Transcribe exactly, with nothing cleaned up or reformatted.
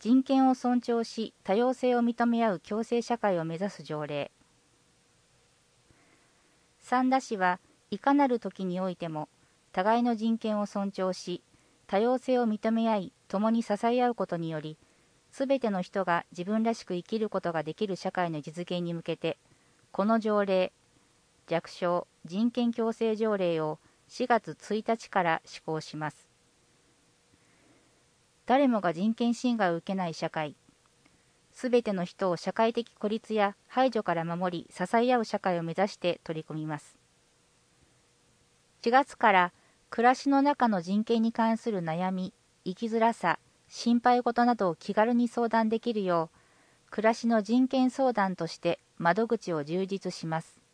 人権を尊重し、多様性を認め合う共生社会を目指す条例。三田氏はいかなる時においても、互いの人権を尊重し、多様性を認め合い、共に支え合うことにより、すべての人が自分らしく生きることができる社会の実現に向けて、この条例、略称人権共生条例をしがつついたちから施行します。誰もが人権侵害を受けない社会、すべての人を社会的孤立や排除から守り、支え合う社会を目指して取り組みます。しがつから暮らしの中の人権に関する悩み、生きづらさ、心配事などを気軽に相談できるよう、暮らしの人権相談として窓口を充実します。